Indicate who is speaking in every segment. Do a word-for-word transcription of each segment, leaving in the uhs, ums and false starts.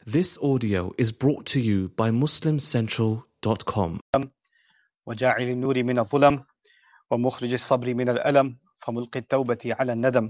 Speaker 1: This audio is brought to you by muslim central dot com.
Speaker 2: وجاعل النور من الظلم ومخرج الصبر من الألم فملقي التوبة على الندم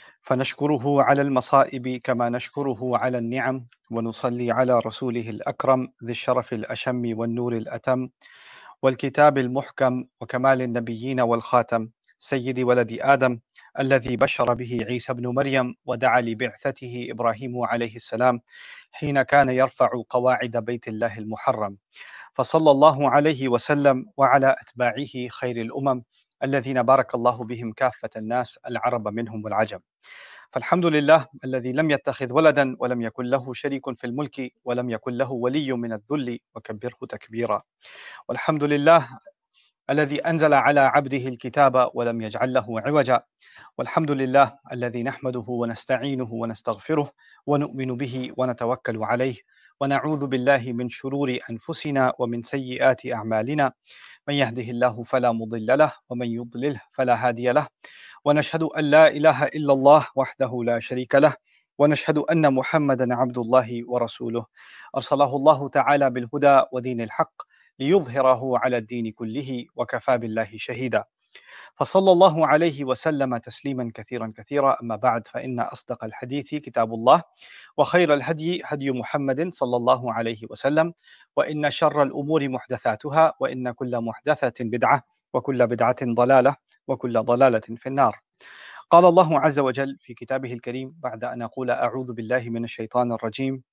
Speaker 2: فنشكره على المصائب كما نشكره على النعم ونصلي على رسوله الأكرم ذي الشرف الأشم والنور الأتم والكتاب المحكم وكمال النبيين والخاتم سيد ولد آدم الذي بشر به عيسى بن مريم ودعا لبعثته إبراهيم عليه السلام حين كان يرفع قواعد بيت الله المحرم، فصلى الله عليه وسلم وعلى أتباعه خير الأمم الذين بارك الله بهم كافة الناس العرب منهم والعجم. فالحمد لله الذي لم يتخذ ولدا ولم يكن له شريك في الملك ولم يكن له ولي من الذل وكبره تكبيرا. والحمد لله الذي أنزل على عبده الكتاب ولم يجعل له عوجا. والحمد لله الذي نحمده ونستعينه ونستغفره ونؤمن به ونتوكل عليه ونعوذ بالله من شرور أنفسنا ومن سيئات أعمالنا، من يهده الله فلا مضل له ومن يضلله فلا هادي له، ونشهد أن لا إله إلا الله وحده لا شريك له، ونشهد أن محمدا عبد الله ورسوله أرسله الله تعالى بالهدى ودين الحق ليظهره على الدين كله وكفى بالله شهيدا. فصلى الله عليه وسلم تسليما كثيرا كثيرا. أما بعد، فإن أصدق الحديث كتاب الله وخير الهدي هدي محمد صلى الله عليه وسلم، وإن شر الأمور محدثاتها وإن كل محدثة بدعة وكل بدعة ضلالة وكل ضلالة في النار. قال الله عز وجل في كتابه الكريم بعد أن أقول أعوذ بالله من الشيطان الرجيم: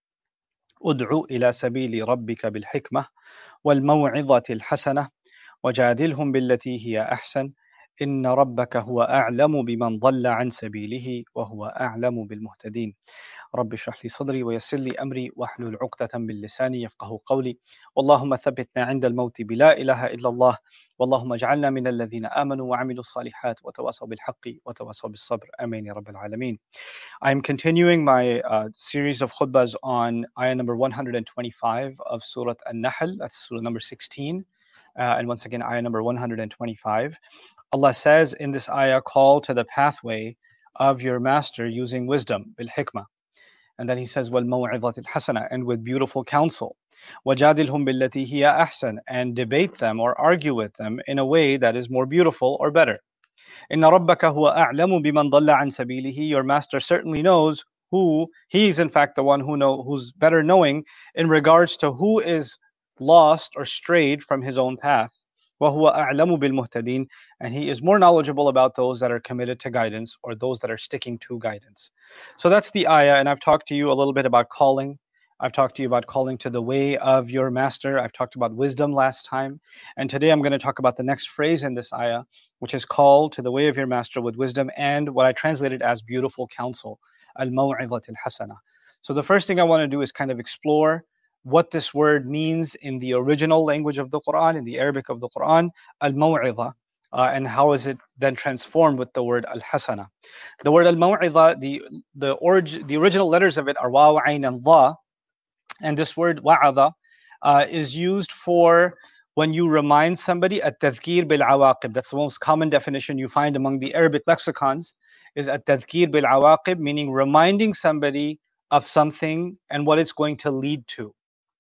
Speaker 2: ادع إلى سبيل ربك بالحكمة والموعظة الحسنة وجادلهم بالتي هي أحسن إن ربك هو أعلم بمن ضل عن سبيله وهو أعلم بالمهتدين. رب اشرح لي صدري ويسر لي أمري واحلل عقدة من لساني يفقه قولي. اللهم ثبتنا عند الموت بلا إله إلا الله، واللهم اجعلنا من الذين آمنوا وعملوا الصالحات وتواصوا بالحق وتواصوا بالصبر. آمين يا رب العالمين. I'm continuing my uh, series of khutbahs on ayah number one hundred twenty-five of Surah An-Nahl, that's Surah number sixteen, uh, and once again ayah number one hundred twenty-five. Allah says in this ayah, call to the pathway of your master using wisdom, bil hikmah. And then he says, wal maw'izatil hasana, and with beautiful counsel. Wajadilhum billati hiya ahsan, and debate them or argue with them in a way that is more beautiful or better. Inna rabbaka huwa a'lamu biman dalla an sabilihi, your master certainly knows who, he is in fact the one who know, who's better knowing in regards to who is lost or strayed from his own path. وَهُوَ أَعْلَمُ بِالْمُهْتَدِينَ, and he is more knowledgeable about those that are committed to guidance or those that are sticking to guidance. So that's the ayah, and I've talked to you a little bit about calling. I've talked to you about calling to the way of your master. I've talked about wisdom last time. And today I'm going to talk about the next phrase in this ayah, which is call to the way of your master with wisdom and what I translated as beautiful counsel, al-maw'izatil hasana. So the first thing I want to do is kind of explore what this word means in the original language of the Quran, in the Arabic of the Quran, al-maw'idha, uh, and how is it then transformed with the word al-hasana. The word al-maw'idha, the the, orig- the original letters of it are waw, ayn, and dha, and this word wa'adha uh, is used for when you remind somebody, at-tadhkir bil-awaqib. That's the most common definition you find among the Arabic lexicons, is at-tadhkir bil-awaqib, meaning reminding somebody of something and what it's going to lead to.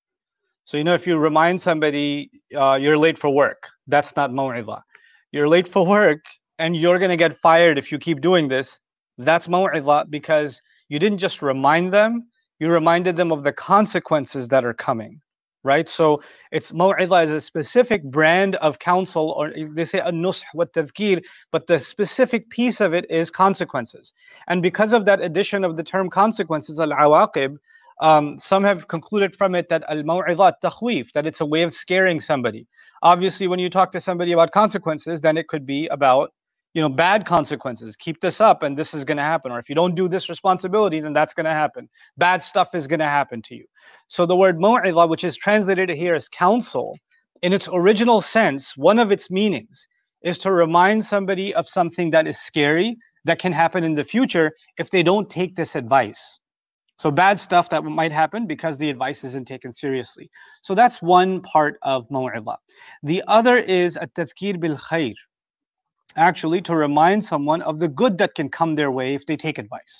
Speaker 2: So, you know, if you remind somebody uh, you're late for work, that's not maw'idha. You're late for work and you're going to get fired if you keep doing this, that's maw'idha, because you didn't just remind them, you reminded them of the consequences that are coming, right? So it's maw'idha is a specific brand of counsel, or they say an-nush wa tadhkir, but the specific piece of it is consequences. And because of that addition of the term consequences, al-awaqib, Um, some have concluded from it that al-maw'idha takhweef, that it's a way of scaring somebody. Obviously, when you talk to somebody about consequences, then it could be about, you know, bad consequences. Keep this up and this is going to happen. Or if you don't do this responsibility, then that's going to happen. Bad stuff is going to happen to you. So the word maw'idha, which is translated here as counsel, in its original sense, one of its meanings is to remind somebody of something that is scary, that can happen in the future if they don't take this advice. So bad stuff that might happen because the advice isn't taken seriously. So that's one part of maw'idha. The other is at-tadhkir bil khair. Actually, to remind someone of the good that can come their way if they take advice.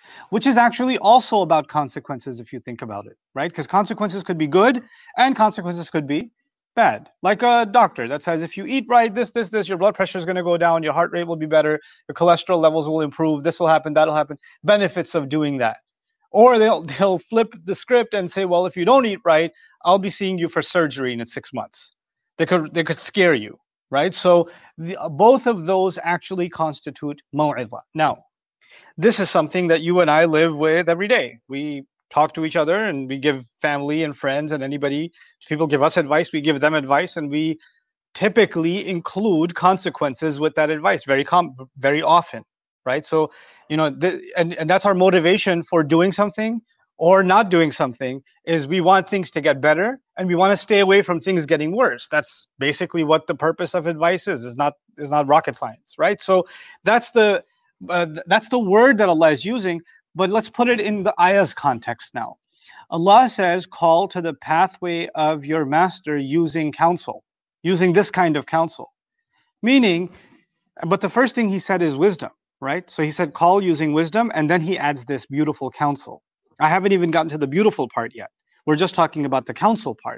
Speaker 2: which is actually also about consequences if you think about it, right? Because consequences could be good and consequences could be bad. Like a doctor that says if you eat right, this, this, this, your blood pressure is going to go down, your heart rate will be better, your cholesterol levels will improve, this will happen, that'll happen. Benefits of doing that. Or they'll they'll flip the script and say, well, if you don't eat right, I'll be seeing you for surgery in six months. They could they could scare you, right? So the, both of those actually constitute maw'idha. Now, this is something that you and I live with every day. We talk to each other and we give family and friends and anybody, people give us advice, we give them advice, and we typically include consequences with that advice very com- very often, right? So, you know, the, and, and that's our motivation for doing something or not doing something, is we want things to get better and we want to stay away from things getting worse. That's basically what the purpose of advice is. Is not is not rocket science, right? So that's the uh, that's the word that Allah is using. But let's put it in the ayah's context now. Allah says, call to the pathway of your master using counsel, using this kind of counsel. Meaning, but the first thing he said is wisdom, right? So he said, call using wisdom, and then he adds this beautiful counsel. I haven't even gotten to the beautiful part yet. We're just talking about the counsel part.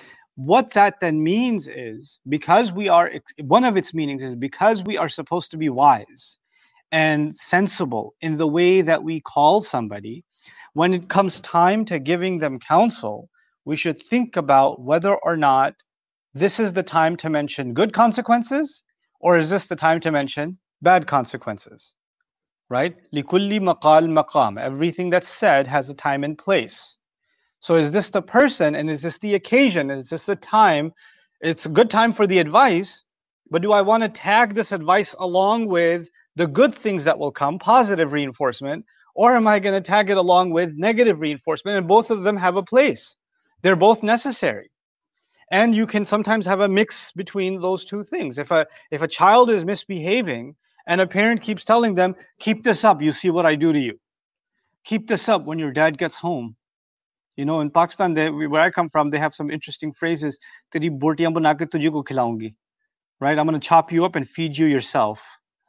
Speaker 2: What that then means is, because we are, one of its meanings is because we are supposed to be wise and sensible in the way that we call somebody, when it comes time to giving them counsel, we should think about whether or not this is the time to mention good consequences, or is this the time to mention bad consequences, right? لِكُلِّ مَقَالٍ مَقَامٍ. Everything that's said has a time and place. So is this the person, and is this the occasion? Is this the time? It's a good time for the advice, but do I want to tag this advice along with the good things that will come, positive reinforcement, or am I going to tag it along with negative reinforcement? And both of them have a place. They're both necessary. And you can sometimes have a mix between those two things. If a if a child is misbehaving and a parent keeps telling them, keep this up, you see what I do to you. Keep this up when your dad gets home. You know, in Pakistan, they, where I come from, they have some interesting phrases. Teri bortiyan bana ke tujhe ko khilaungi. Right? I'm going to chop you up and feed you yourself.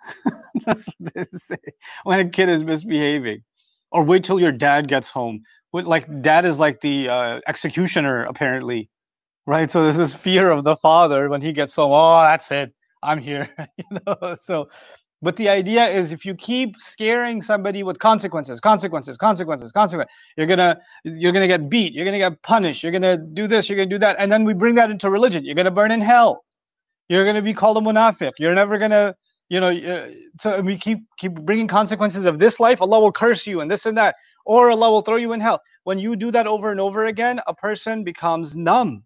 Speaker 2: That's what they say when a kid is misbehaving. Or wait till your dad gets home. Like, dad is like the uh, executioner, apparently. Right? So there's this fear of the father when he gets home. Oh, that's it. I'm here. you know. So, but the idea is, if you keep scaring somebody with consequences, consequences, consequences, consequences, you're gonna you're gonna get beat. You're gonna get punished. You're gonna do this. You're gonna do that. And then we bring that into religion. You're gonna burn in hell. You're gonna be called a munafiq. You're never gonna, you know. Uh, so we keep keep bringing consequences of this life. Allah will curse you and this and that, or Allah will throw you in hell. When you do that over and over again, a person becomes numb.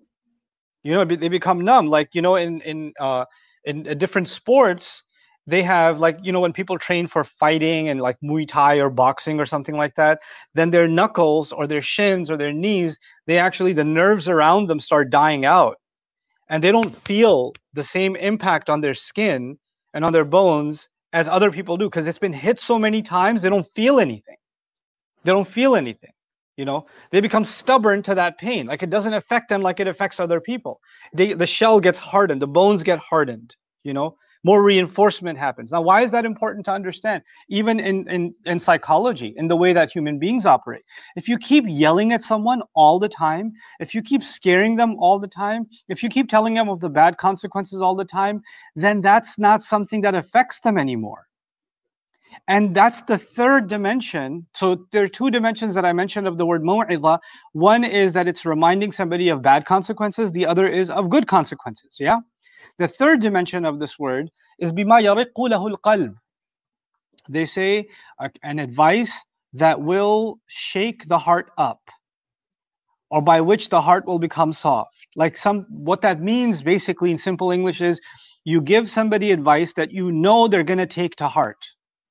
Speaker 2: You know, they become numb. Like, you know, in in uh, in different sports, they have, like, you know, when people train for fighting and like Muay Thai or boxing or something like that, then their knuckles or their shins or their knees, they actually, the nerves around them start dying out. And they don't feel the same impact on their skin and on their bones as other people do, because it's been hit so many times, they don't feel anything. They don't feel anything. You know, they become stubborn to that pain. Like, it doesn't affect them like it affects other people. They, the shell gets hardened, the bones get hardened, you know, more reinforcement happens. Now, why is that important to understand? Even in, in, in psychology, in the way that human beings operate. If you keep yelling at someone all the time, if you keep scaring them all the time, if you keep telling them of the bad consequences all the time, then that's not something that affects them anymore. And that's the third dimension. So there are two dimensions that I mentioned of the word maw'idha. One is that it's reminding somebody of bad consequences. The other is of good consequences. Yeah. The third dimension of this word is bima yariqu lahu al-qalb. They say uh, an advice that will shake the heart up, or by which the heart will become soft. Like, some, what that means basically in simple English is, you give somebody advice that you know they're going to take to heart.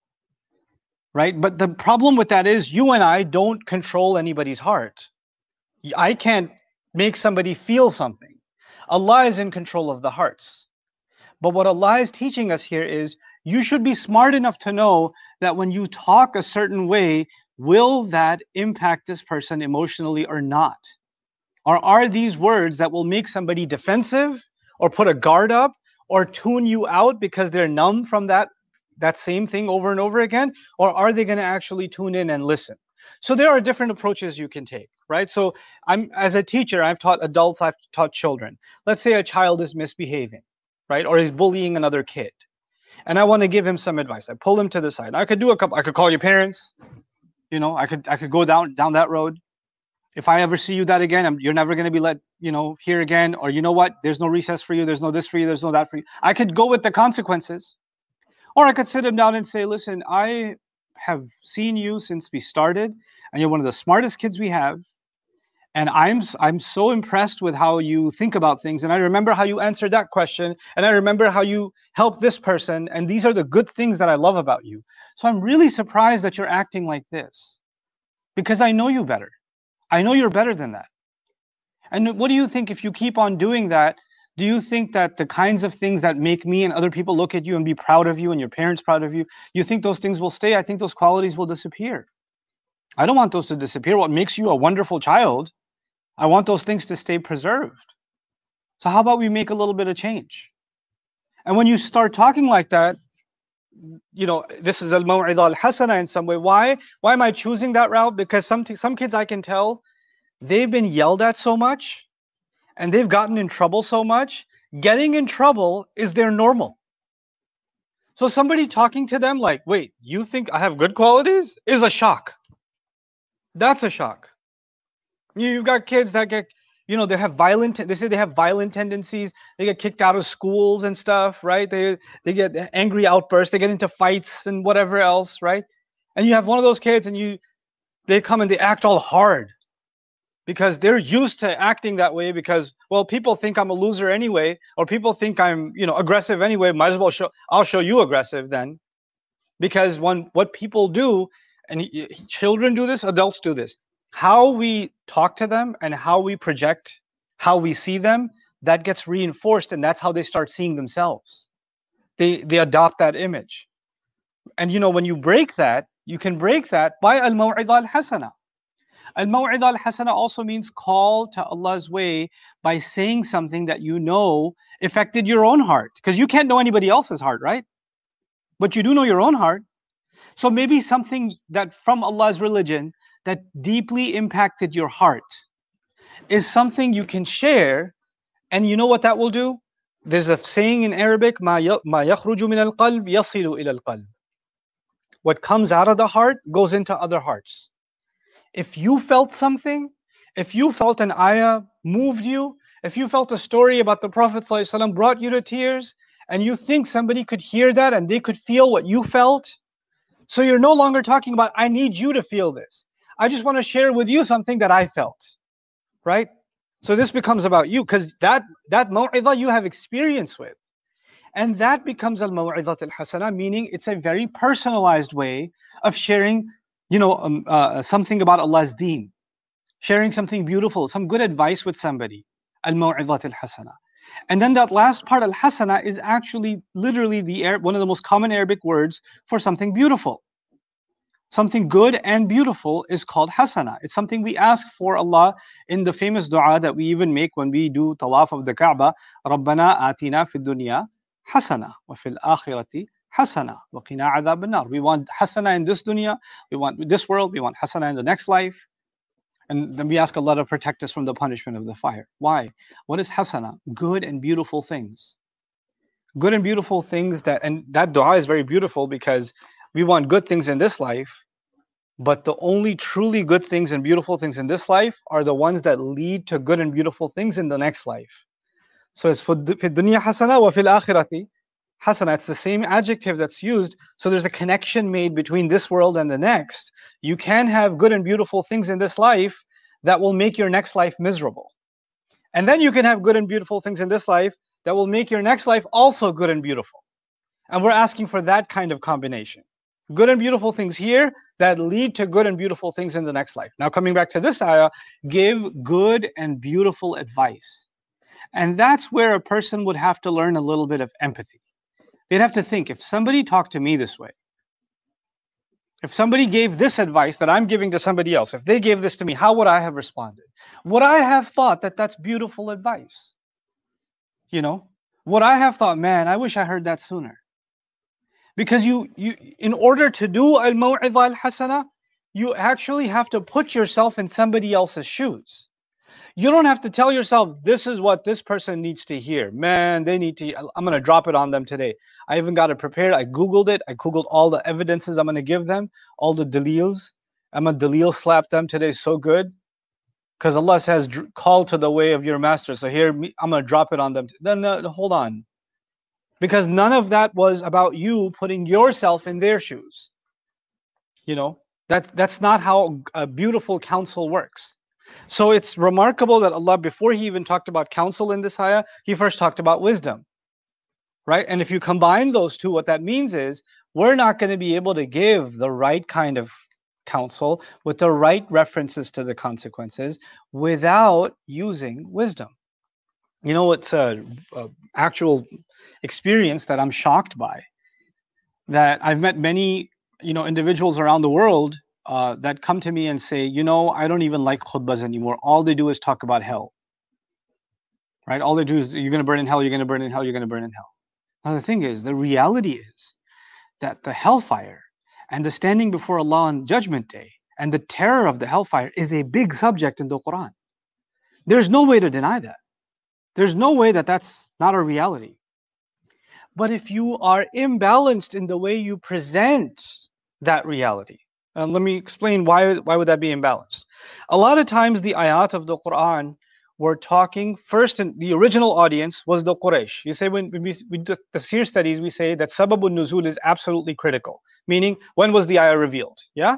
Speaker 2: Right? But the problem with that is, you and I don't control anybody's heart. I can't make somebody feel something. Allah is in control of the hearts. But what Allah is teaching us here is, you should be smart enough to know that when you talk a certain way, will that impact this person emotionally or not? Or are these words that will make somebody defensive, or put a guard up, or tune you out because they're numb from that that same thing over and over again? Or are they going to actually tune in and listen? So there are different approaches you can take, right? So I'm, as a teacher, I've taught adults, I've taught children. Let's say a child is misbehaving, right? Or is bullying another kid. And I want to give him some advice. I pull him to the side. I could do a couple, I could call your parents. You know, I could I could go down down that road. If I ever see you that again, I'm, you're never going to be let, you know, here again. Or you know what? There's no recess for you. There's no this for you. There's no that for you. I could go with the consequences. Or I could sit him down and say, listen, I have seen you since we started, and you're one of the smartest kids we have. And I'm I'm so impressed with how you think about things. And I remember how you answered that question. And I remember how you helped this person. And these are the good things that I love about you. So I'm really surprised that you're acting like this, because I know you better. I know you're better than that. And what do you think if you keep on doing that? Do you think that the kinds of things that make me and other people look at you and be proud of you and your parents proud of you, you think those things will stay? I think those qualities will disappear. I don't want those to disappear. What makes you a wonderful child, I want those things to stay preserved. So how about we make a little bit of change? And when you start talking like that, you know, this is al-maw'idah al-hasana in some way. Why? Why am I choosing that route? Because some, some kids I can tell, they've been yelled at so much and they've gotten in trouble so much. Getting in trouble is their normal. So somebody talking to them like, wait, you think I have good qualities? Is a shock. That's a shock. You've got kids that get, you know, they have violent, they say they have violent tendencies. They get kicked out of schools and stuff, right? They, they get angry outbursts. They get into fights and whatever else, right? And you have one of those kids and you, they come and they act all hard because they're used to acting that way because, well, people think I'm a loser anyway, or people think I'm, you know, aggressive anyway. Might as well show, I'll show you aggressive then. Because when, what people do, and children do this, adults do this, how we talk to them and how we project, how we see them, that gets reinforced, and that's how they start seeing themselves. They, they adopt that image. And you know, when you break that, you can break that by al-maw'idah al-hasana. Al-maw'idah al-hasana also means call to Allah's way by saying something that you know affected your own heart. Because you can't know anybody else's heart, right? But you do know your own heart. So maybe something that from Allah's religion that deeply impacted your heart is something you can share. And you know what that will do? There's a saying in Arabic, مَا يَخْرُجُ مِنَ الْقَلْبِ يَصِلُ إِلَى الْقَلْبِ. What comes out of the heart goes into other hearts. If you felt something, if you felt an ayah moved you, if you felt a story about the Prophet ﷺ brought you to tears, and you think somebody could hear that and they could feel what you felt, so you're no longer talking about, I need you to feel this. I just want to share with you something that I felt, right? So this becomes about you, because that, that maw'idah you have experience with. And that becomes al-maw'idah al-hasana, meaning it's a very personalized way of sharing, you know, um, uh, something about Allah's deen, sharing something beautiful, some good advice with somebody, al-maw'idah al-hasana. And then that last part, al-hasana, is actually literally the one of the most common Arabic words for something beautiful. Something good and beautiful is called hasana. It's something we ask for Allah in the famous dua that we even make when we do tawaf of the Kaaba. رَبَّنَا آتِنَا فِي الدُّنْيَا حَسَنَةً وَفِي الْآخِرَةِ حَسَنَةً وَقِنَا عَذَابَ النَّارِ. We want hasana in this dunya, we want this world, we want hasana in the next life. And then we ask Allah to protect us from the punishment of the fire. Why? What is hasana? Good and beautiful things. Good and beautiful things that, and that dua is very beautiful because we want good things in this life, but the only truly good things and beautiful things in this life are the ones that lead to good and beautiful things in the next life. So it's for dunya hasana wa fil akhirati hasana. It's the same adjective that's used. So there's a connection made between this world and the next. You can have good and beautiful things in this life that will make your next life miserable. And then you can have good and beautiful things in this life that will make your next life also good and beautiful. And we're asking for that kind of combination. Good and beautiful things here that lead to good and beautiful things in the next life. Now coming back to this ayah, give good and beautiful advice. And that's where a person would have to learn a little bit of empathy. They'd have to think, if somebody talked to me this way, if somebody gave this advice that I'm giving to somebody else, if they gave this to me, how would I have responded? Would I have thought that that's beautiful advice? You know, would I have thought, man, I wish I heard that sooner? Because you, you, in order to do al-maw'idha al-hasana, you actually have to put yourself in somebody else's shoes. You don't have to tell yourself, this is what this person needs to hear. Man, they need to, I'm going to drop it on them today. I even got it prepared. I Googled it. I Googled all the evidences I'm going to give them, all the dalils. I'm going to dalil slap them today so good. Because Allah says, call to the way of your master. So here, I'm going to drop it on them. Then uh, hold on. Because none of that was about you putting yourself in their shoes. You know, that, that's not how a beautiful counsel works. So it's remarkable that Allah, before He even talked about counsel in this ayah, He first talked about wisdom. Right? And if you combine those two, what that means is, we're not going to be able to give the right kind of counsel with the right references to the consequences without using wisdom. You know, it's a, a actual experience that I'm shocked by. That I've met many, you know, individuals around the world uh, that come to me and say, you know, I don't even like khutbahs anymore. All they do is talk about hell. Right? All they do is, you're going to burn in hell, you're going to burn in hell, you're going to burn in hell. Now the thing is, the reality is that the hellfire and the standing before Allah on Judgment Day and the terror of the hellfire is a big subject in the Quran. There's no way to deny that. There's no way that that's not a reality. But if you are imbalanced in the way you present that reality, and let me explain why, why would that be imbalanced. A lot of times the ayat of the Quran were talking first, in the original audience was the Quraysh. You say when we, we do tafsir studies, we say that sababun nuzul is absolutely critical. Meaning, when was the ayah revealed? Yeah?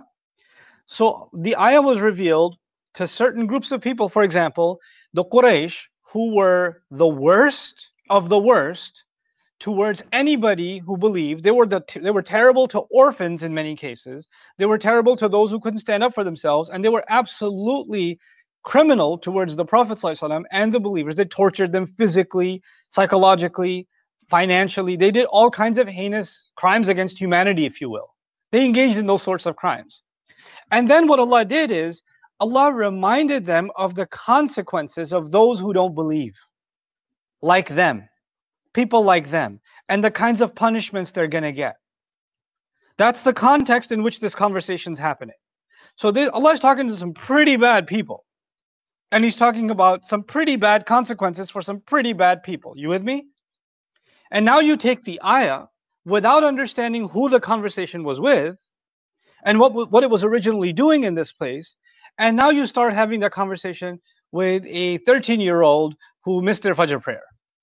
Speaker 2: So the ayah was revealed to certain groups of people. For example, the Quraysh, who were the worst of the worst towards anybody who believed. They were the they were terrible to orphans in many cases. They were terrible to those who couldn't stand up for themselves, and they were absolutely criminal towards the Prophet ﷺ and the believers. They tortured them physically, psychologically, financially. They did all kinds of heinous crimes against humanity, if you will. They engaged in those sorts of crimes. And then what Allah did is, Allah reminded them of the consequences of those who don't believe, like them, people like them, and the kinds of punishments they're going to get. That's the context in which this conversation is happening. So they, Allah is talking to some pretty bad people. And He's talking about some pretty bad consequences for some pretty bad people. You with me? And now you take the ayah without understanding who the conversation was with and what, what it was originally doing in this place. And now you start having that conversation with a thirteen-year-old who missed their Fajr prayer.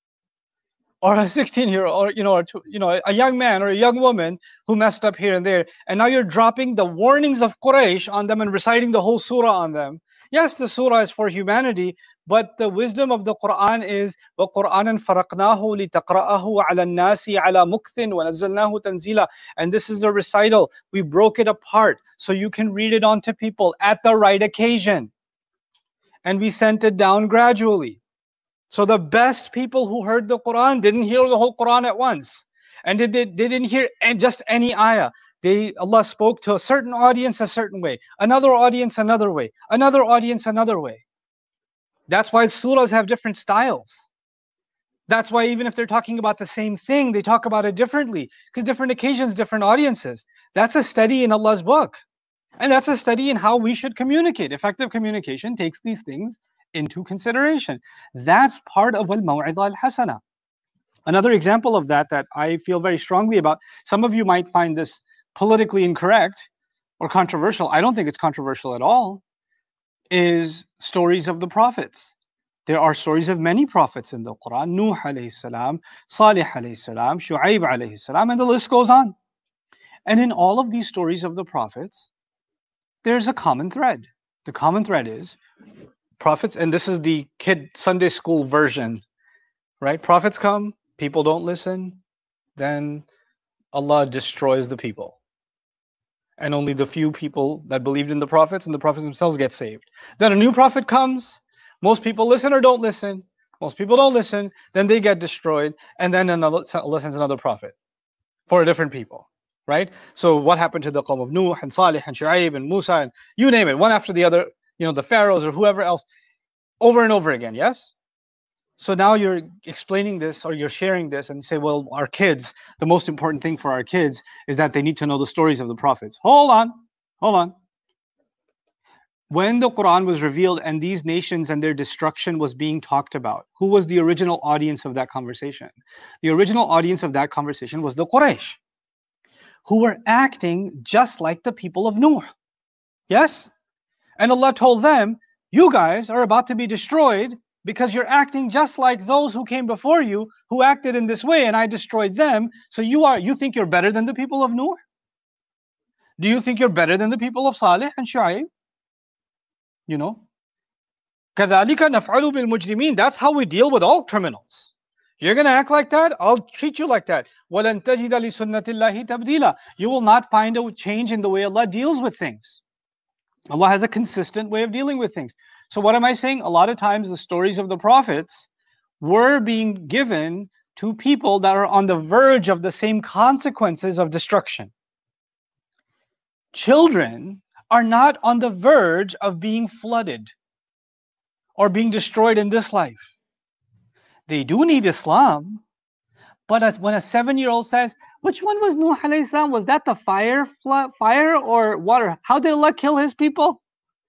Speaker 2: Or a sixteen-year-old, or you know, or two, you know, a young man or a young woman who messed up here and there. And now you're dropping the warnings of Quraysh on them and reciting the whole surah on them. Yes, the surah is for humanity, but the wisdom of the Quran is وَقُرْآنًا فَرَقْنَاهُ لِتَقْرَأَهُ عَلَى النَّاسِ عَلَى مُكْثٍ وَنَزَّلْنَاهُ تَنزِيلًا. And this is a recital. We broke it apart so you can read it on to people at the right occasion. And we sent it down gradually. So the best people who heard the Quran didn't hear the whole Quran at once. And they, they, they didn't hear just any ayah. They, Allah spoke to a certain audience a certain way, another audience another way, another audience another way. That's why surahs have different styles. That's why even if they're talking about the same thing, they talk about it differently, because different occasions, different audiences. That's a study in Allah's book. And that's a study in how we should communicate. Effective communication takes these things into consideration. That's part of al-maw'idha al-hasana. Another example of that that I feel very strongly about, some of you might find this politically incorrect or controversial. I don't think it's controversial at all, is stories of the prophets. There are stories of many prophets in the Quran. Nuh alayhi salam, Salih alayhi salam, Shu'aib alayhi salam, and the list goes on. And in all of these stories of the prophets, there's a common thread. The common thread is prophets, and this is the kid Sunday school version, right? Prophets come, people don't listen, then Allah destroys the people. And only the few people that believed in the prophets and the prophets themselves get saved. Then a new prophet comes, most people listen or don't listen, most people don't listen, then they get destroyed, and then another, Allah sends another prophet for different people, right? So what happened to the Qawm of Nuh and Salih and Shu'aib and Musa and you name it, one after the other, you know, the pharaohs or whoever else, over and over again, yes? So now you're explaining this or you're sharing this and say, well, our kids, the most important thing for our kids is that they need to know the stories of the prophets. Hold on, hold on. When the Quran was revealed and these nations and their destruction was being talked about, who was the original audience of that conversation? The original audience of that conversation was the Quraysh, who were acting just like the people of Nuh. Yes? And Allah told them, you guys are about to be destroyed because you're acting just like those who came before you who acted in this way, and I destroyed them. So you are you think you're better than the people of Nuh? Do you think you're better than the people of Salih and Shu'aib? You know? كَذَلِكَ نَفْعَلُ بِالْمُجْرِمِينَ. That's how we deal with all criminals. You're going to act like that? I'll treat you like that. وَلَن تَجِدَ لِسُنَّةِ اللَّهِ تَبْدِيلًا. You will not find a change in the way Allah deals with things. Allah has a consistent way of dealing with things. So what am I saying? A lot of times the stories of the prophets were being given to people that are on the verge of the same consequences of destruction. Children are not on the verge of being flooded or being destroyed in this life. They do need Islam, but as when a seven-year-old says, which one was Nuh alayhi salam? Was that the fire, fire or water? How did Allah kill his people?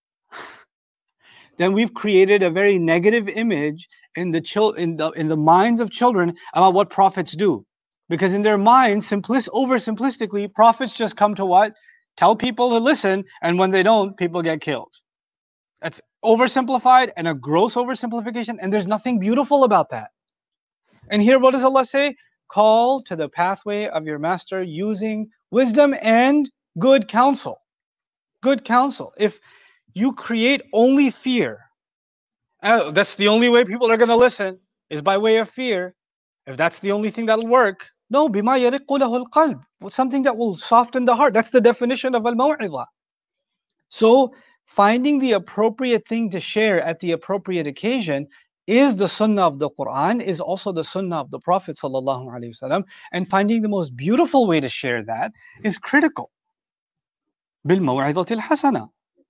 Speaker 2: Then we've created a very negative image in the chil- in the in the minds of children about what prophets do. Because in their minds, simplis- oversimplistically, prophets just come to what? Tell people to listen, and when they don't, people get killed. That's oversimplified and a gross oversimplification, and there's nothing beautiful about that. And here, what does Allah say? Call to the pathway of your master using wisdom and good counsel. Good counsel. If you create only fear, uh, that's the only way people are going to listen, is by way of fear. If that's the only thing that'll work, no, bima yariqu lahu al-qalb, something that will soften the heart. That's the definition of al-maw'idha. So finding the appropriate thing to share at the appropriate occasion is the sunnah of the Quran, is also the sunnah of the Prophet sallallahu alaihi wasallam, and finding the most beautiful way to share that is critical. Bil maw'idatil hasana,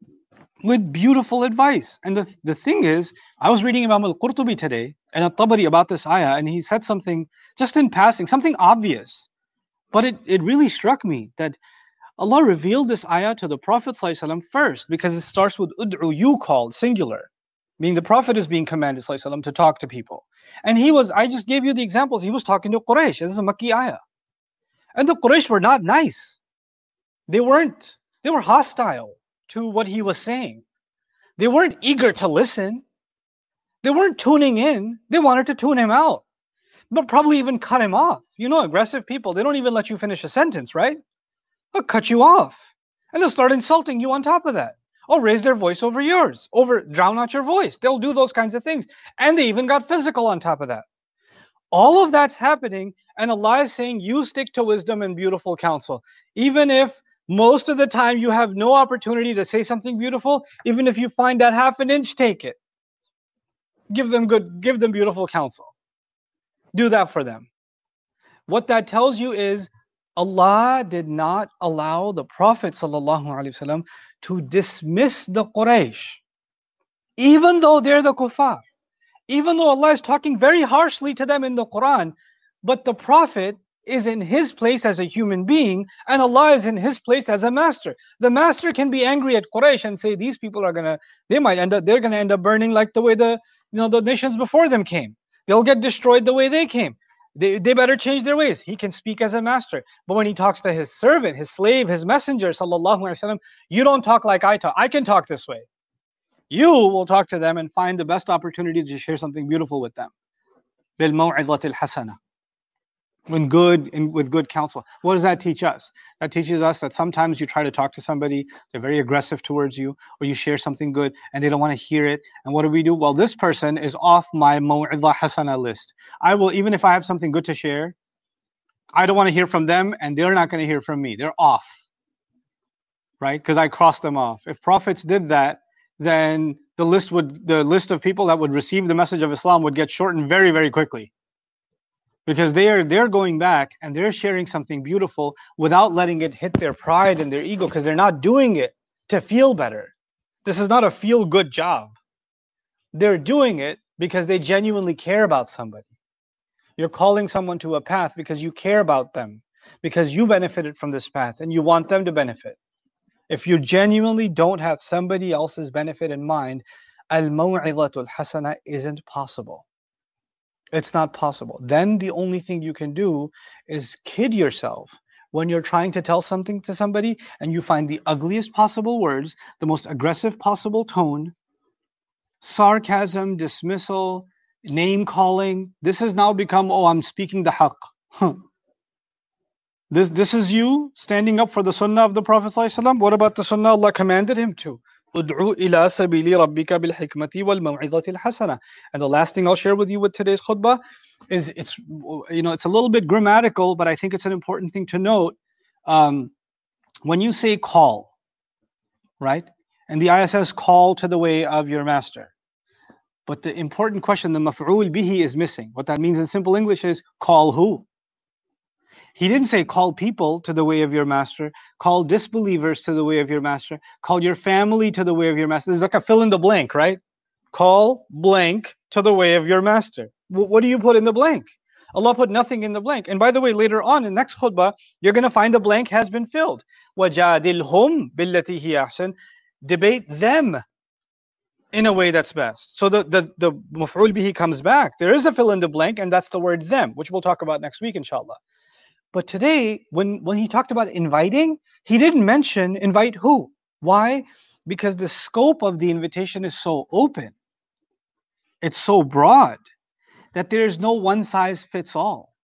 Speaker 2: with beautiful advice. And the, the thing is, I was reading Imam al-Qurtubi today and al-Tabari about this ayah, and he said something just in passing, something obvious, but it, it really struck me that Allah revealed this ayah to the Prophet ﷺ first, because it starts with ud'u, you called, singular, meaning the Prophet is being commanded ﷺ to talk to people. And he was, I just gave you the examples, he was talking to Quraysh. This is a Makki ayah. And the Quraysh were not nice. They weren't, they were hostile to what he was saying. They weren't eager to listen. They weren't tuning in. They wanted to tune him out, but probably even cut him off. You know, aggressive people, they don't even let you finish a sentence, right? They'll cut you off. And they'll start insulting you on top of that. Or raise their voice over yours. Over, drown out your voice. They'll do those kinds of things. And they even got physical on top of that. All of that's happening, and Allah is saying, you stick to wisdom and beautiful counsel. Even if most of the time you have no opportunity to say something beautiful, even if you find that half an inch, take it. Give them good, give them beautiful counsel. Do that for them. What that tells you is Allah did not allow the Prophet ﷺ to dismiss the Quraysh, even though they're the kuffar, even though Allah is talking very harshly to them in the Quran, but the Prophet is in his place as a human being, and Allah is in his place as a master. The master can be angry at Quraysh and say, these people are gonna, they might end up, they're gonna end up burning like the way the, you know, the nations before them came. They'll get destroyed the way they came. They, they better change their ways. He can speak as a master. But when he talks to his servant, his slave, his messenger, sallallahu alaihi wasallam, you don't talk like I talk. I can talk this way. You will talk to them and find the best opportunity to share something beautiful with them. Bil maw'idatil hasana. When good and with good counsel. What does that teach us? That teaches us that sometimes you try to talk to somebody, they're very aggressive towards you, or you share something good and they don't want to hear it. And what do we do? Well, this person is off my maw'idah hasana list. I will, even if I have something good to share, I don't want to hear from them and they're not going to hear from me. They're off. Right? Because I crossed them off. If prophets did that, then the list would, the list of people that would receive the message of Islam would get shortened very, very quickly. Because they are they're going back and they're sharing something beautiful without letting it hit their pride and their ego, because they're not doing it to feel better. This is not a feel-good job. They're doing it because they genuinely care about somebody. You're calling someone to a path because you care about them, because you benefited from this path and you want them to benefit. If you genuinely don't have somebody else's benefit in mind, al-maw'izatul hasana isn't possible. It's not possible. Then the only thing you can do is kid yourself when you're trying to tell something to somebody and you find the ugliest possible words, the most aggressive possible tone, sarcasm, dismissal, name calling. This has now become, oh, I'm speaking the haqq. Huh. This, this is you standing up for the sunnah of the Prophet ﷺ. What about the sunnah Allah commanded him to? Ud'u ila sabili rabbika bil hikmati wal maw'izati al hasana. And the last thing I'll share with you with today's khutbah is, it's, you know, it's a little bit grammatical, but I think it's an important thing to note. Um, when you say call, right? And the ayah says, call to the way of your master. But the important question, the maf'ul bihi, is missing. What that means in simple English is, call who? He didn't say call people to the way of your master, call disbelievers to the way of your master, call your family to the way of your master. It's like a fill in the blank, right? Call blank to the way of your master. W- what do you put in the blank? Allah put nothing in the blank. And by the way, later on in next khutbah, you're going to find the blank has been filled. وَجَادِلْهُمْ بِالَّتِي هِيَ أَحْسَنُ. Debate them in a way that's best. So the, the, the maf'ul bihi comes back. There is a fill in the blank, and that's the word them, which we'll talk about next week, inshallah. But today, when, when he talked about inviting, he didn't mention invite who. Why? Because the scope of the invitation is so open. It's so broad that there's no one size fits all.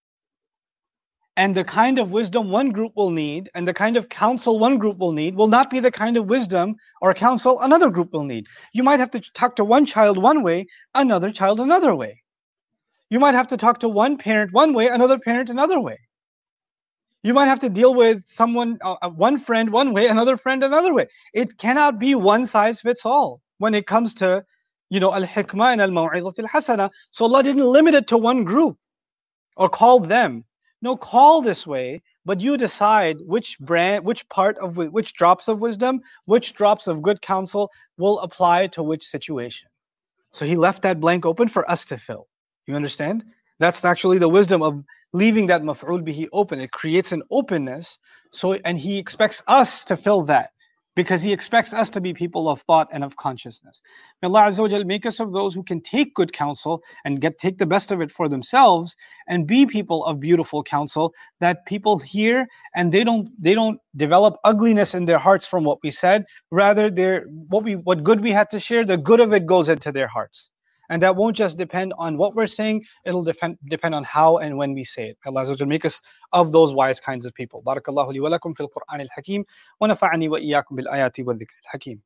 Speaker 2: And the kind of wisdom one group will need and the kind of counsel one group will need will not be the kind of wisdom or counsel another group will need. You might have to talk to one child one way, another child another way. You might have to talk to one parent one way, another parent another way. You might have to deal with someone, uh, one friend one way, another friend another way. It cannot be one size fits all when it comes to, you know, al-hikmah and al-maw'izat al-hasana. So Allah didn't limit it to one group or call them. No, call this way, but you decide which brand, which part of, which drops of wisdom, which drops of good counsel will apply to which situation. So He left that blank open for us to fill. You understand? That's actually the wisdom of leaving that maf'ul bihi open. It creates an openness. So, and He expects us to fill that because He expects us to be people of thought and of consciousness. May Allah Azza wa Jal make us of those who can take good counsel and get take the best of it for themselves and be people of beautiful counsel that people hear and they don't they don't develop ugliness in their hearts from what we said. Rather, they're what we what good we had to share, the good of it goes into their hearts. And that won't just depend on what we're saying, it'll depend, depend on how and when we say it. Allah Azza wa Jalla make us of those wise kinds of people. Barakallahu li wa lakum fil Qur'an al-Hakim wa nafa'ani wa iyyakum bil ayati wa dhikr al-Hakim.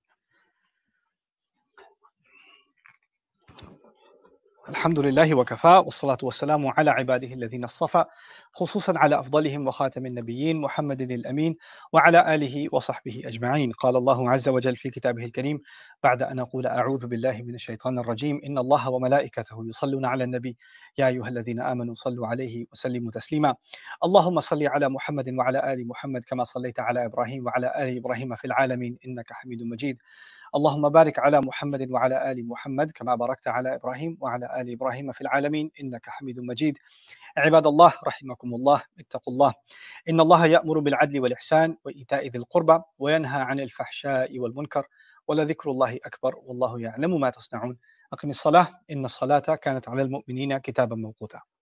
Speaker 2: الحمد لله وكفى والصلاة والسلام على عباده الذين اصطفى خصوصا على أفضلهم وخاتم النبيين محمد الأمين وعلى آله وصحبه أجمعين. قال الله عز وجل في كتابه الكريم بعد أن أقول أعوذ بالله من الشيطان الرجيم إن الله وملائكته يصلون على النبي يا أيها الذين آمنوا صلوا عليه وسلموا تسليما. اللهم صل على محمد وعلى آل محمد كما صليت على إبراهيم وعلى آل إبراهيم في العالمين إنك حميد مجيد. اللهم بارك على محمد وعلى آل محمد كما باركت على إبراهيم وعلى آل إبراهيم في العالمين إنك حميد مجيد. عباد الله رحمكم الله اتقوا الله إن الله يأمر بالعدل والإحسان وإيتاء ذي القربى وينهى عن الفحشاء والمنكر ولذكر الله أكبر والله يعلم ما تصنعون. أقم الصلاة إن الصلاة كانت على المؤمنين كتابا موقوتا.